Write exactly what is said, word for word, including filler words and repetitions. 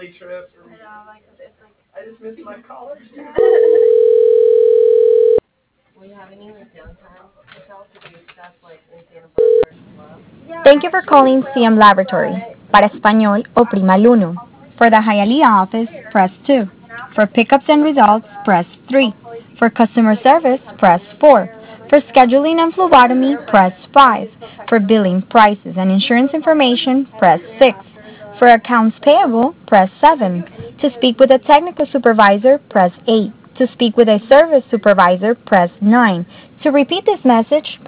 Thank you for calling C M Laboratory. Para español, oprima el uno. For the Hialeah office, press two. For pickups and results, press three. For customer service, press four. For scheduling and phlebotomy, press five. For billing, prices, and insurance information, press six. For accounts payable, press seven. To speak with a technical supervisor, press eight. To speak with a service supervisor, press nine. To repeat this message,